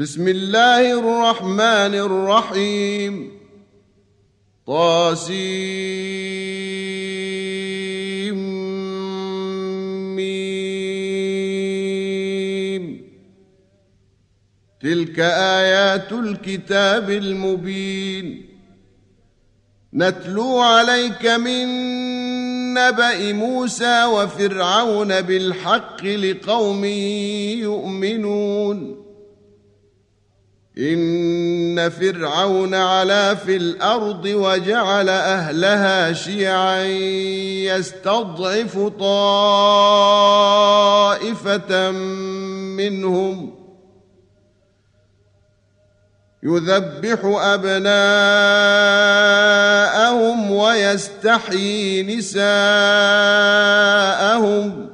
بسم الله الرحمن الرحيم طاسيم. تلك آيات الكتاب المبين نتلو عليك من نبأ موسى وفرعون بالحق لقوم يؤمنون. إن فرعون علا في الأرض وجعل أهلها شيعا يستضعف طائفة منهم يذبح أبناءهم ويستحيي نساءهم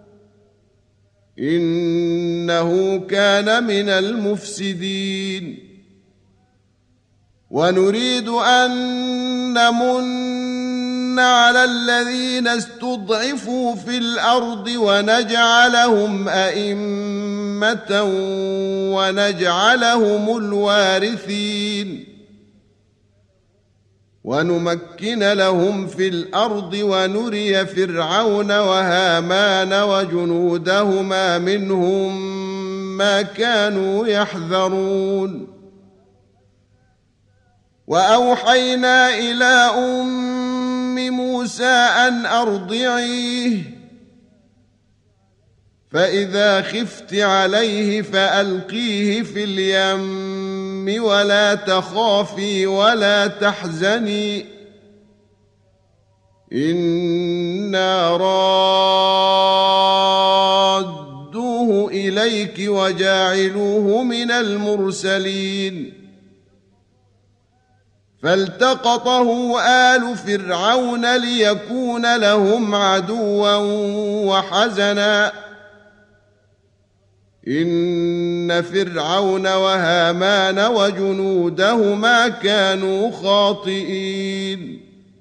إنه كان من المفسدين. ونريد أن نمن على الذين استضعفوا في الأرض ونجعلهم أئمة ونجعلهم الوارثين ونمكن لهم في الأرض ونري فرعون وهامان وجنودهما منهم ما كانوا يحذرون. وأوحينا إلى أم موسى أن أرضعيه فإذا خفت عليه فألقيه في اليم ولا تخافي ولا تحزني إنا رادوه إليك وجاعلوه من المرسلين. فالتقطه آل فرعون ليكون لهم عدوا وحزنا إن فرعون وهامان وجنودهما كانوا خاطئين.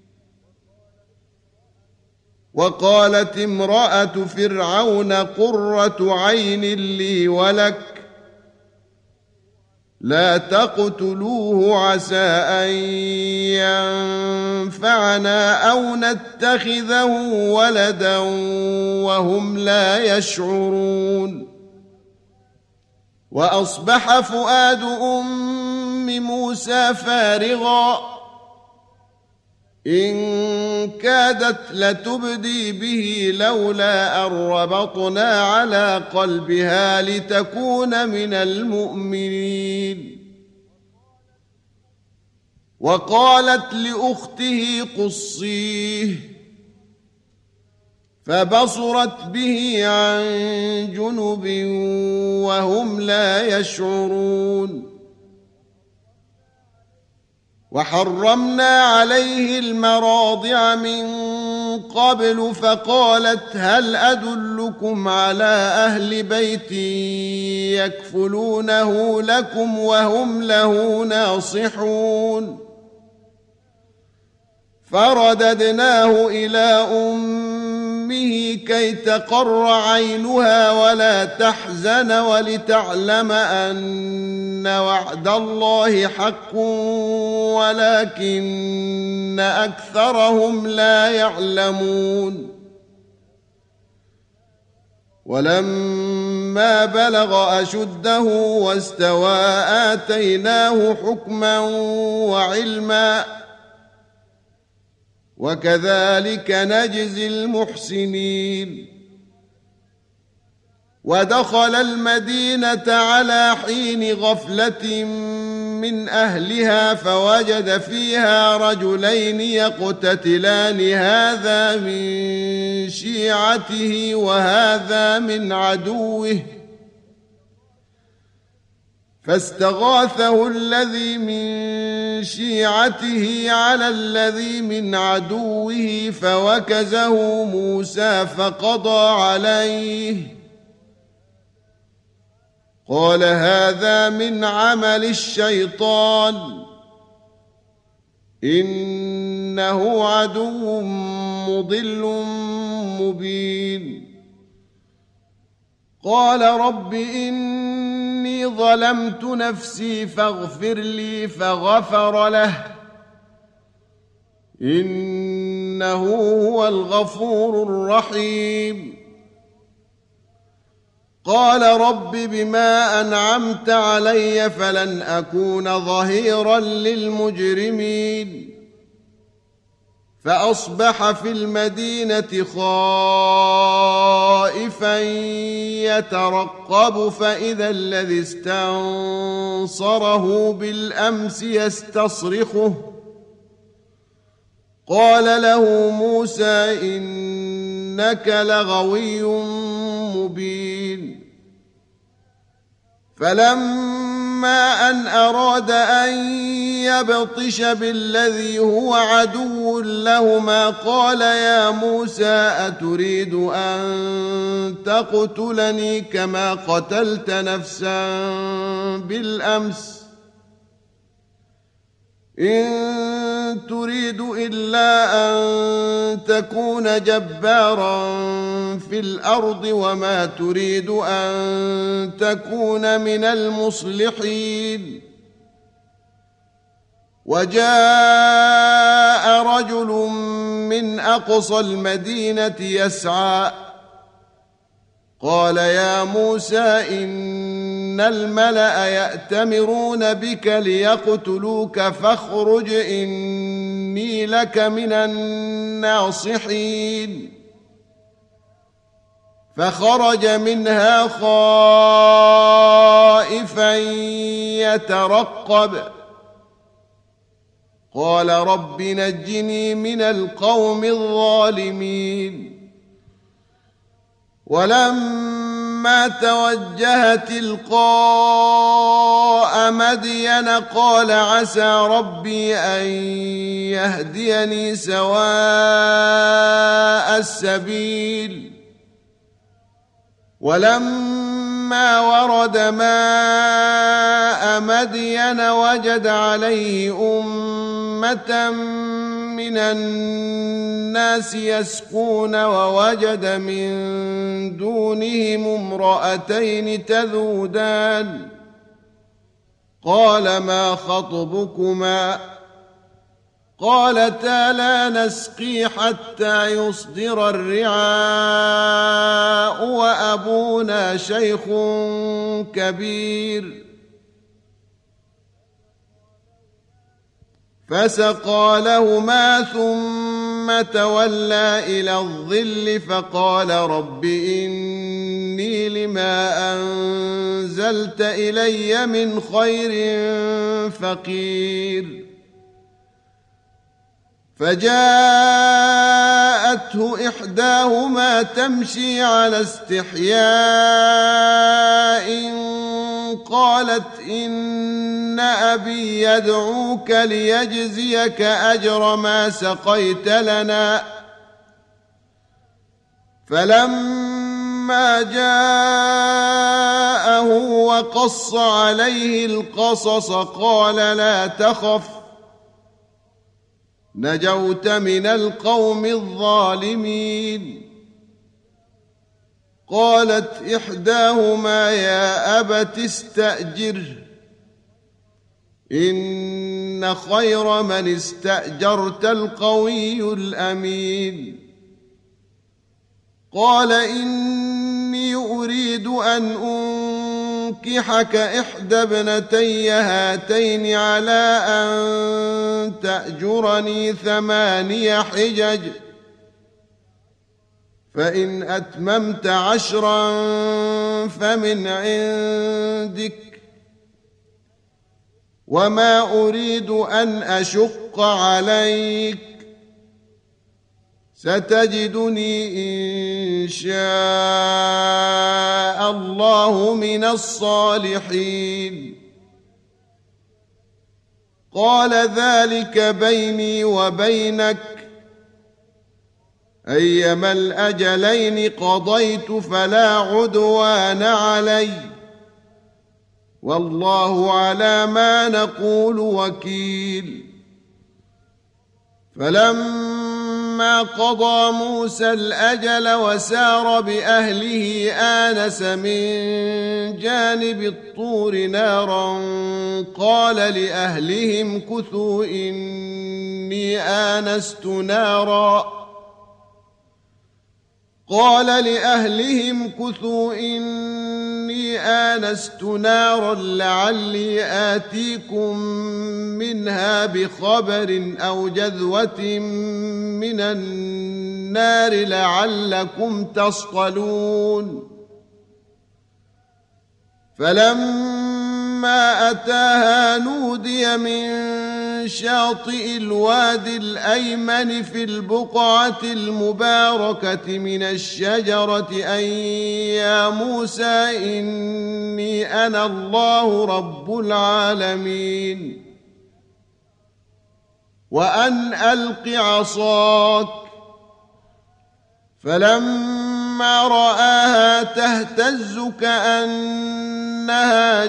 وقالت امرأة فرعون قرة عين لي ولك لا تقتلوه عسى أن ينفعنا أو نتخذه ولدا وهم لا يشعرون. وأصبح فؤاد أم موسى فارغا إن كادت لتبدي به لولا أن ربطنا على قلبها لتكون من المؤمنين. وقالت لأخته قصيه فبصرت به عن جنب وهم لا يشعرون. وحرمنا عليه المراضع من قبل فقالت هل أدلكم على أهل بيت يكفلونه لكم وهم له ناصحون. فرددناه إلى أمه كي تقر عينها ولا تحزن ولتعلم أن وعد الله حق ولكن أكثرهم لا يعلمون. ولما بلغ أشده واستوى آتيناه حكما وعلما وكذلك نجزي المحسنين. ودخل المدينة على حين غفلة من أهلها فوجد فيها رجلين يقتتلان هذا من شيعته وهذا من عدوه فاستغاثه الذي من شيعته على الذي من عدوه فوكزه موسى فقضى عليه قال هذا من عمل الشيطان إنه عدو مضل مبين. قال رب إني إني ظلمت نفسي فاغفر لي فغفر له إنه هو الغفور الرحيم قال رب بما أنعمت علي فلن أكون ظهيرا للمجرمين فأصبح في المدينة خائفا يترقب فإذا الذي استنصره بالأمس يستصرخه قال له موسى إنك لغوي مبين فلما أن أراد أن يبطش بالذي هو عدو لهما قال يا موسى أتريد أن تقتلني كما قتلت نفسا بالأمس إن تريد إلا أن تكون جبارا في الأرض وما تريد أن تكون من المصلحين وجاء رجل من أقصى المدينة يسعى قال يا موسى إن الملأ يأتمرون بك ليقتلوك فاخرج إني لك من الناصحين فخرج منها خائفا يترقب قال رب نجني من القوم الظالمين ولما توجه تلقاء مدين قال عسى ربي أن يهديني سواء السبيل ولما ورد ماء مدين وجد عليه أمة من الناس يسقون ووجد من دونهم امرأتين تذودان قال ما خطبكما قالتا لا نسقي حتى يصدر الرعاء وأبونا شيخ كبير فسقى لهما ثم تولى إلى الظل فقال رب إني لما أنزلت إلي من خير فقير فجاءته إحداهما تمشي على استحياء قالت إن أبي يدعوك ليجزيك أجر ما سقيت لنا فلما جاءه وقص عليه القصص قال لا تخف نجوت من القوم الظالمين قالت إحداهما يا أبت استأجره إن خير من استأجرت القوي الأمين قال إني أريد أن أنكحك إحدى ابنتي هاتين على أن تأجرني 8 حجج فإن أتممت 10 فمن عندك وما أريد أن أشق عليك ستجدني إن شاء الله من الصالحين قال ذلك بيني وبينك أيما الأجلين قضيت فلا عدوان علي والله على ما نقول وكيل فلما فلما قضى موسى الأجل وسار بأهله آنس من جانب الطور نارا قال لأهلهم كثوا إني آنست نارا لعلي آتيكم منها بخبر أو جذوة من النار لعلكم تصطلون فلما أتاها نودي من شاطئ الوادي الأيمن في البقعة المباركة من الشجرة أن يا موسى إني أنا الله رب العالمين وأن ألق عصاك فلما رآها تهتز كأنها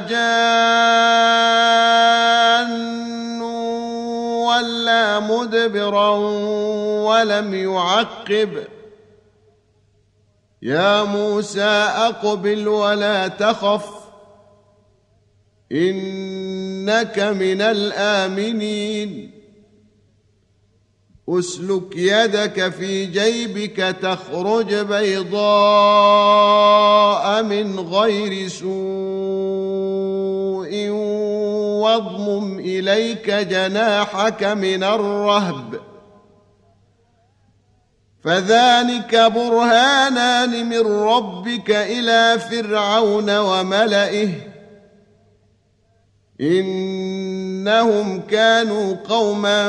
جان ولا مدبرا ولم يعقب يا موسى أقبل ولا تخف إنك من الآمنين أسلك يدك في جيبك تخرج بيضاء من غير سوء واضمم إليك جناحك من الرهب فذلك برهانان من ربك إلى فرعون وملئه إنهم كانوا قوما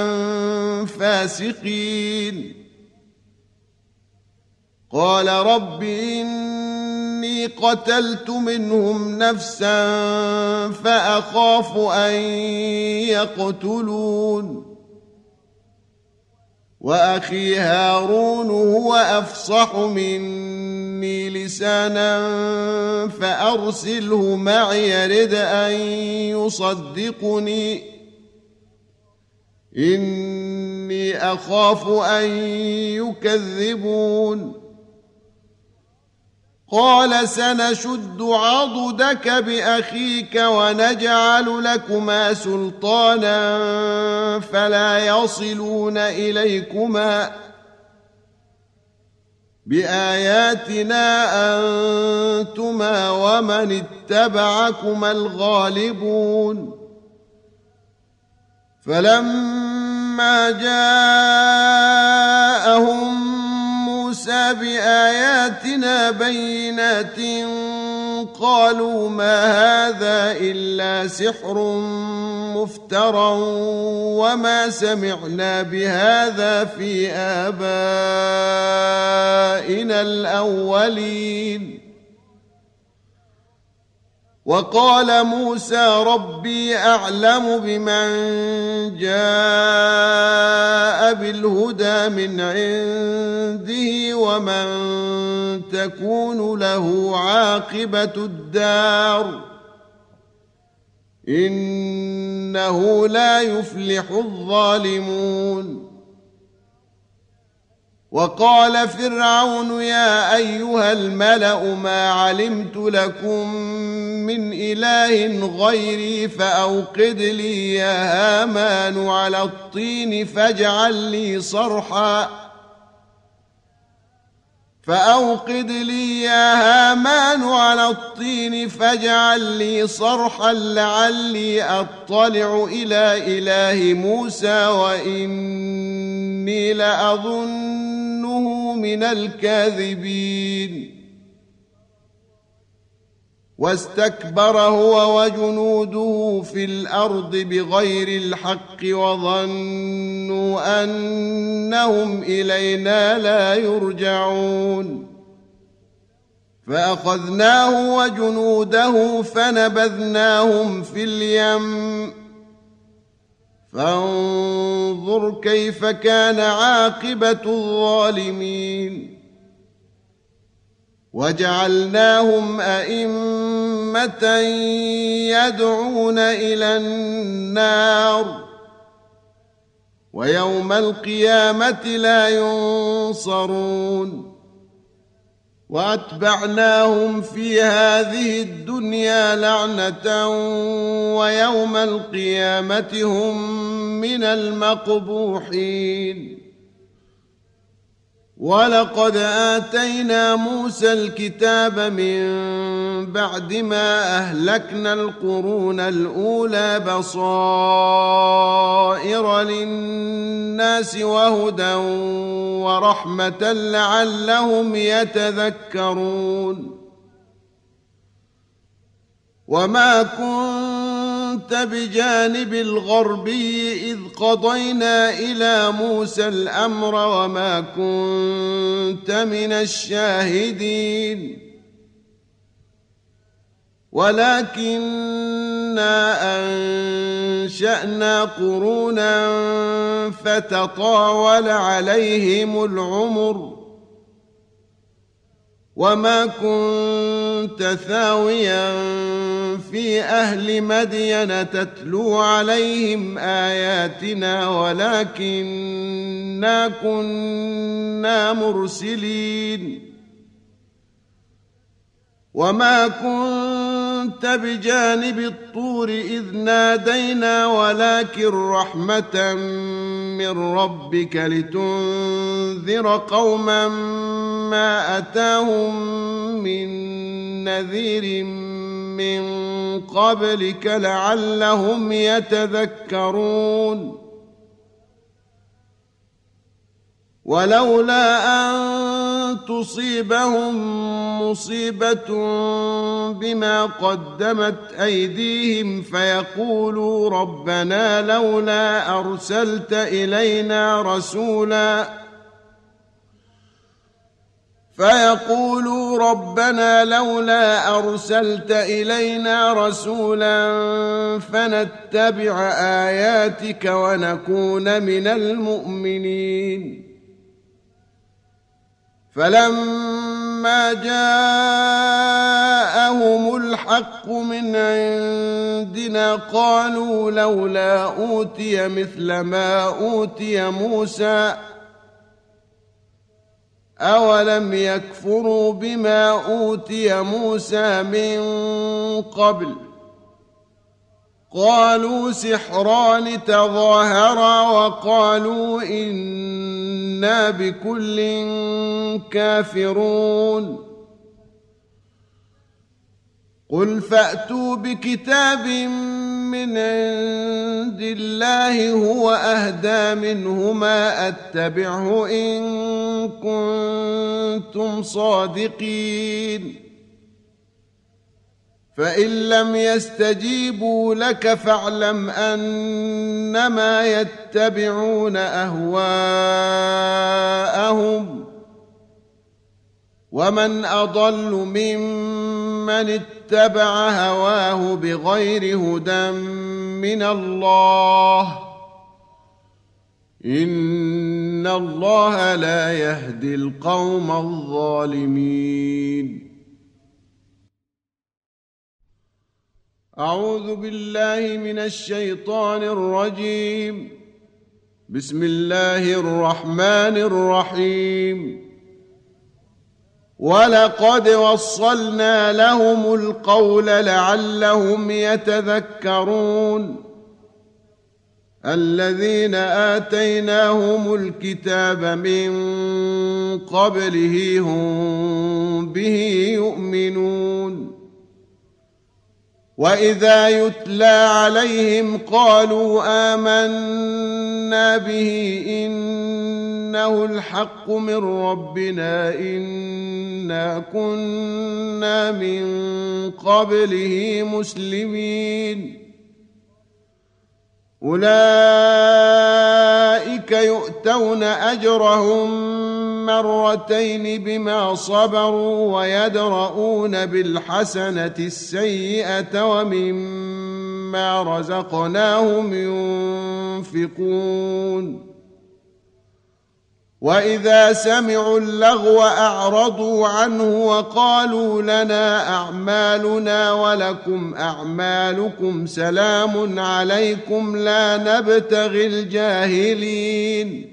فاسقين قال رب إني قتلت منهم نفسا فأخاف أن يقتلون وأخي هارون هو أفصح مني لسانا فأرسله معي يرد أن يصدقني إني أخاف أن يكذبون قال سنشد عضدك بأخيك ونجعل لكما سلطانا فلا يصلون إليكما بآياتنا أنتما ومن اتبعكما الغالبون فلما جاءهم موسى بآياتنا بينات قالوا ما هذا إلا سحر مفترى وما سمعنا بهذا في آبائنا الأولين وقال موسى ربي أعلم بمن جاء بالهدى من عنده ومن تكون له عاقبة الدار إنه لا يفلح الظالمون وقال فرعون يا أيها الملأ ما علمت لكم من إله غيري فأوقد لي يا هامان على الطين فاجعل لي صرحا لعلي أطلع إلى إله موسى وإني لأظنه من الكاذبين واستكبر هو وجنوده في الأرض بغير الحق وظنوا أنهم إلينا لا يرجعون فأخذناه وجنوده فنبذناهم في اليم فانظر كيف كان عاقبة الظالمين وجعلناهم أئمة يدعون إلى النار ويوم القيامة لا ينصرون وأتبعناهم في هذه الدنيا لعنة ويوم القيامة هم من المقبوحين ولقد آتينا موسى الكتاب من بعد ما أهلكنا القرون الأولى بصائر للناس وهدى ورحمة لعلهم يتذكرون وما كنت بجانب الغربي إذ قضينا إلى موسى الأمر وما كنت من الشاهدين ولكننا أنشأنا قرونا فتطاول عليهم العمر وما كنت ثاويا في أهل مدين تتلو عليهم آياتنا ولكننا كنا مرسلين وما كنت بجانب الطور إذ نادينا ولكن رحمة من ربك لتنذر قوما ما أتاهم من نذير من قبلك لعلهم يتذكرون ولولا أن تصيبهم مصيبة بما قدمت أيديهم فيقولوا ربنا لولا أرسلت إلينا رسولا فنتبع آياتك ونكون من المؤمنين فلما جاءهم الحق من عندنا قالوا لولا أوتي مثل ما أوتي موسى أولم يكفروا بما أوتي موسى من قبل قالوا سحران تظاهرا وقالوا إنا بكل كافرون قل فأتوا بكتاب من عند الله هو أهدى منهما أتبعه إن كنتم صادقين فإن لم يستجيبوا لك فاعلم أنما يتبعون أهواءهم ومن أضل ممن اتبع هواه بغير هدى من الله إن الله لا يهدي القوم الظالمين أعوذ بالله من الشيطان الرجيم بسم الله الرحمن الرحيم ولقد وصلنا لهم القول لعلهم يتذكرون الذين آتيناهم الكتاب من قبله هم به يؤمنون وإذا يتلى عليهم قالوا آمنا به إنه الحق من ربنا إنا كنا من قبله مسلمين أولئك يؤتون أجرهم مرتين بما صبروا ويدرؤون بالحسنة السيئة ومما رزقناهم ينفقون وإذا سمعوا اللغو أعرضوا عنه وقالوا لنا أعمالنا ولكم أعمالكم سلام عليكم لا نبتغي الجاهلين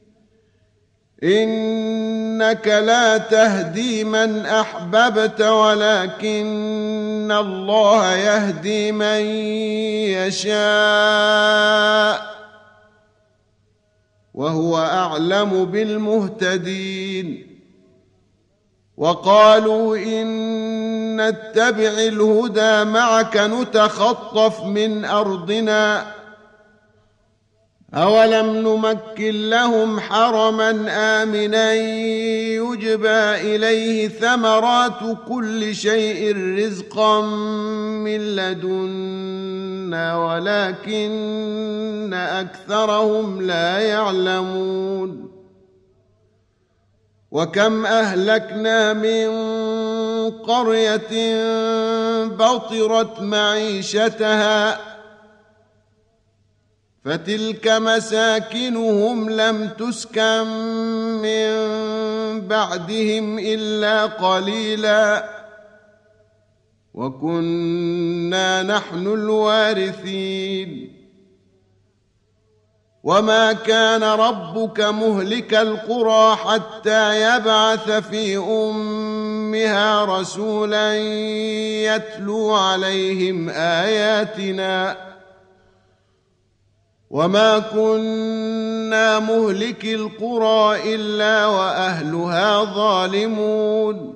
إنك لا تهدي من أحببت ولكن الله يهدي من يشاء وهو أعلم بالمهتدين وقالوا إن نتبع الهدى معك نتخطف من أرضنا أولم نمكن لهم حرما آمنا يجبى إليه ثمرات كل شيء رزقا من لدنا ولكن أكثرهم لا يعلمون وكم أهلكنا من قرية بطرت معيشتها فتلك مساكنهم لم تسكن من بعدهم إلا قليلا وكنا نحن الوارثين وما كان ربك مهلك القرى حتى يبعث في أمها رسولا يتلو عليهم آياتنا وما كنا مهلك القرى إلا وأهلها ظالمون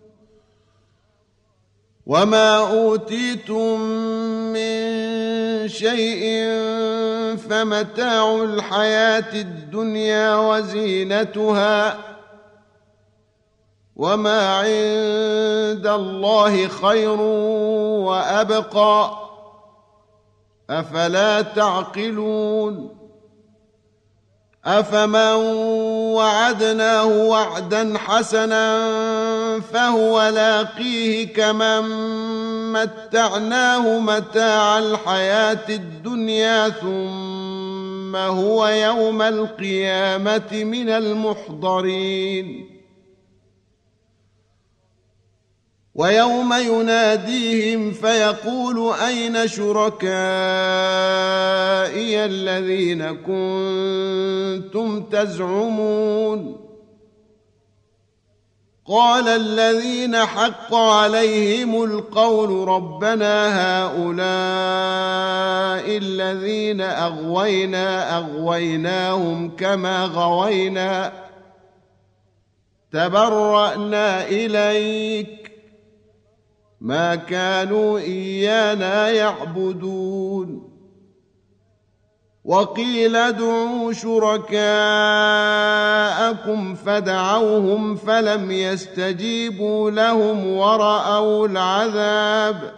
وما أوتيتم من شيء فمتاع الحياة الدنيا وزينتها وما عند الله خير وأبقى أفلا تعقلون أفمن وعدناه وعدا حسنا فهو لاقيه كمن متعناه متاع الحياة الدنيا ثم هو يوم القيامة من المحضرين ويوم يناديهم فيقول أين شركائي الذين كنتم تزعمون قال الذين حق عليهم القول ربنا هؤلاء الذين أغويناهم كما غوينا تبرأنا إليك ما كانوا إيانا يعبدون وقيل ادعوا شركاءكم فدعوهم فلم يستجيبوا لهم ورأوا العذاب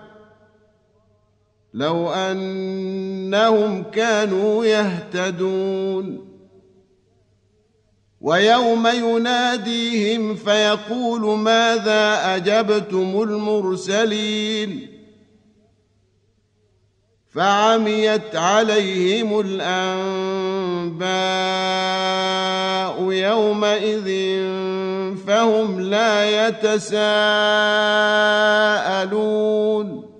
لو أنهم كانوا يهتدون ويوم يناديهم فيقول ماذا أجبتم المرسلين فعميت عليهم الأنباء يومئذ فهم لا يتساءلون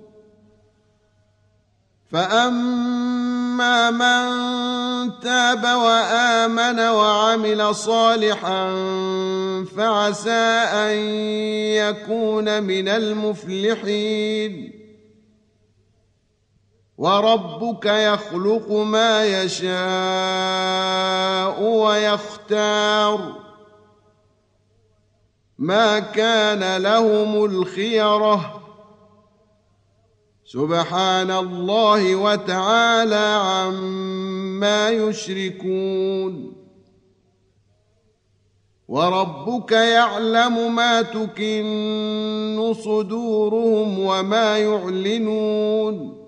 فأما من تاب وآمن وعمل صالحا فعسى أن يكون من المفلحين وربك يخلق ما يشاء ويختار ما كان لهم الخيرة سبحان الله وتعالى عما يشركون وربك يعلم ما تكن صدورهم وما يعلنون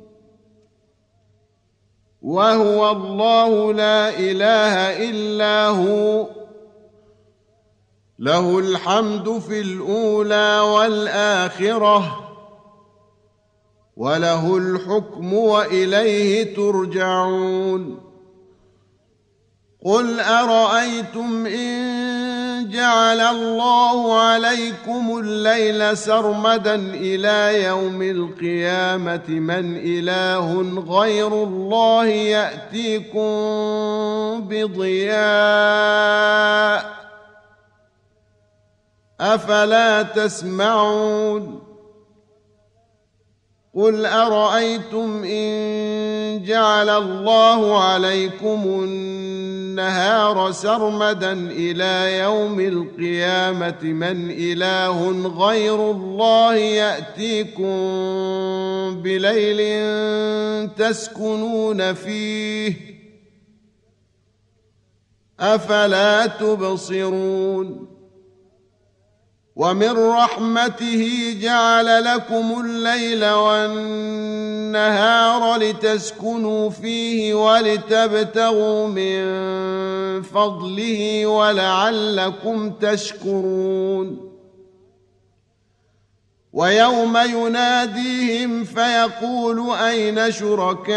وهو الله لا إله إلا هو له الحمد في الأولى والآخرة وله الحكم وإليه ترجعون قل أرأيتم إن جعل الله عليكم الليل سرمدا إلى يوم القيامة من إله غير الله يأتيكم بضياء أفلا تسمعون قل أرأيتم إن جعل الله عليكم النهار سرمدا إلى يوم القيامة من إله غير الله يأتيكم بليل تسكنون فيه أفلا تبصرون ومن رحمته جعل لكم الليل والنهار لتسكنوا فيه ولتبتغوا من فضله ولعلكم تشكرون ويوم يناديهم فيقول أين شركائي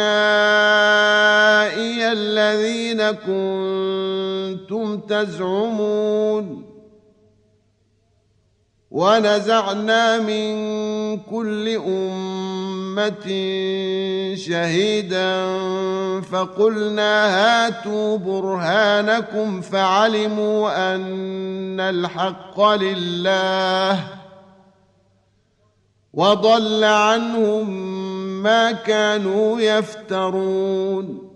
الذين كنتم تزعمون ونزعنا من كل أمة شهيدا فقلنا هاتوا برهانكم فعلموا أن الحق لله وضل عنهم ما كانوا يفترون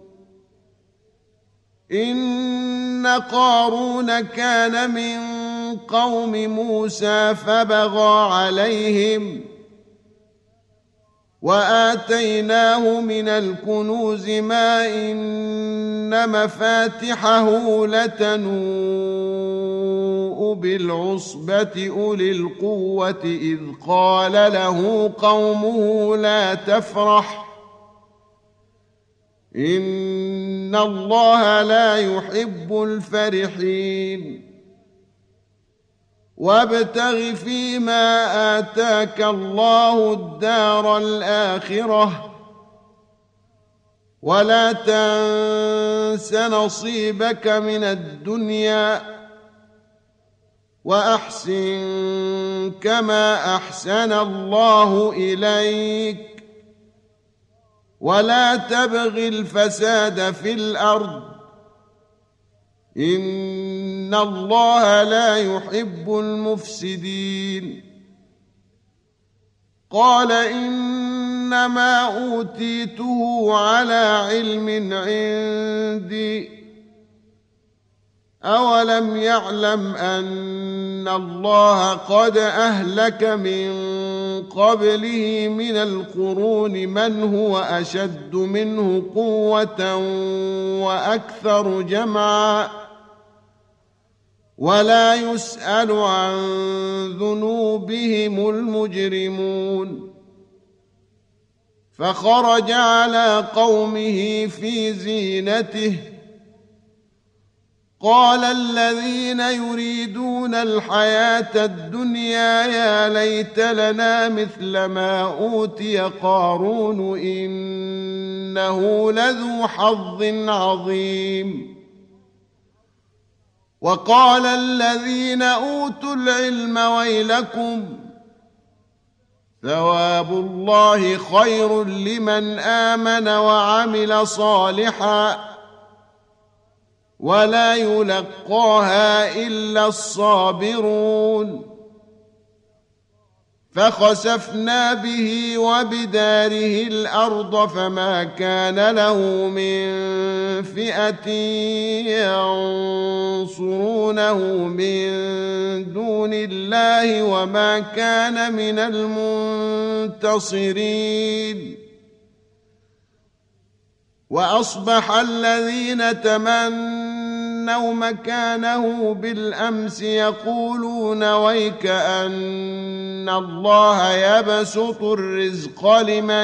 إن قارون كان من قوم موسى فبغى عليهم وآتيناه من الكنوز ما إن مفاتحه لتنوء بالعصبة أولي القوة إذ قال له قومه لا تفرح إن الله لا يحب الفرحين وابتغ فيما آتاك الله الدار الآخرة ولا تنس نصيبك من الدنيا وأحسن كما أحسن الله إليك ولا تبغ الفساد في الأرض إن الله لا يحب المفسدين قال إنما أوتيته على علم عندي أولم يعلم أن الله قد أهلك من قبله من القرون من هو أشد منه قوة وأكثر جمعا ولا يسأل عن ذنوبهم المجرمون فخرج على قومه في زينته قال الذين يريدون الحياة الدنيا يا ليت لنا مثل ما أوتي قارون إنه لذو حظ عظيم وقال الذين أوتوا العلم ويلكم ثواب الله خير لمن آمن وعمل صالحا ولا يلقاها إلا الصابرون فخسفنا به وبداره الأرض فما كان له من فئة ينصرونه من دون الله وما كان من المنتصرين وأصبح الذين تمنوا مكانه بالأمس يقولون ويك أن الله يبسط الرزق لمن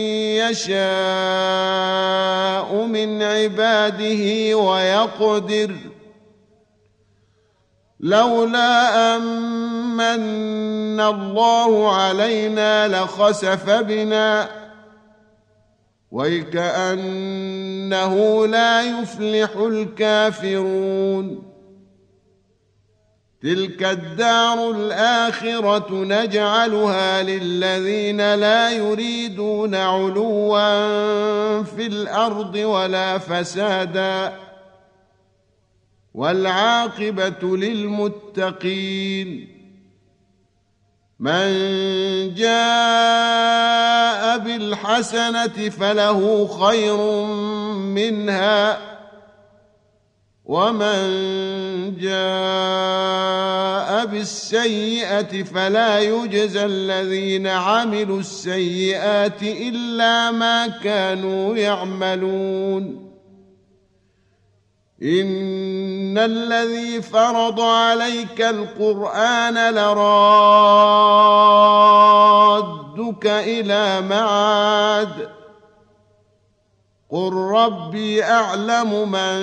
يشاء من عباده ويقدر لولا أمن الله علينا لخسف بنا وَيْكَأَنَّهُ لَا يُفْلِحُ الْكَافِرُونَ تِلْكَ الدَّارُ الْآخِرَةُ نَجْعَلُهَا لِلَّذِينَ لَا يُرِيدُونَ عُلُوًّا فِي الْأَرْضِ وَلَا فَسَادًا وَالْعَاقِبَةُ لِلْمُتَّقِينَ مَنْ جَاءَ بِالْحَسَنَةِ فَلَهُ خَيْرٌ مِنْهَا وَمَنْ جَاءَ بِالسَّيِّئَةِ فَلَا يُجْزَى الَّذِينَ عَمِلُوا السَّيِّئَاتِ إِلَّا مَا كَانُوا يَعْمَلُونَ إِنَّ الَّذِي فَرَضَ عَلَيْكَ الْقُرْآنَ لَرَادُّكَ إِلَى مَعَادٍ قُل رَّبِّي أَعْلَمُ مَن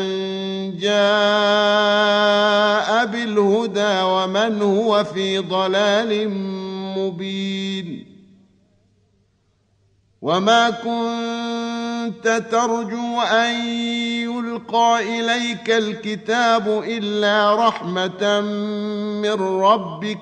جَاءَ بِالْهُدَىٰ وَمَنْ هُوَ فِي ضَلَالٍ مُّبِينٍ وَمَا كُنتَ تَرْجُو أَن يُلْقَىٰ إِلَيْكَ الْكِتَابُ إِلَّا رَحْمَةً مِّن رَّبِّكَ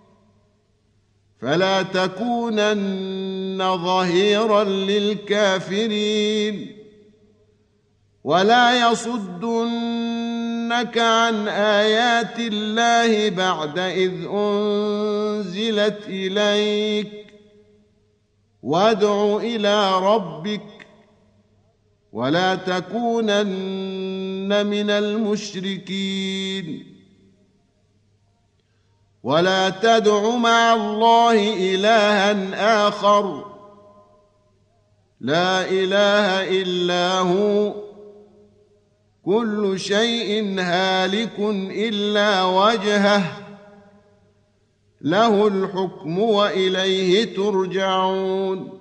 فَلَا تَكُونَنَّ ظَهِيرًا لِّلْكَافِرِينَ وَلَا يَصُدُّنَّكَ عَنْ آيَاتِ اللَّهِ بَعْدَ إِذْ أُنزِلَتْ إِلَيْكَ وَادْعُ إِلَىٰ رَبِّكَ وَلَا تَكُونَنَّ مِنَ الْمُشْرِكِينَ وَلَا تَدْعُ مَعَ اللَّهِ إِلَٰهًا آخَرَ لَا إِلَٰهَ إِلَّا هُوَ كُلُّ شَيْءٍ هَالِكٌ إِلَّا وَجْهَهُ لَهُ الْحُكْمُ وَإِلَيْهِ تُرْجَعُونَ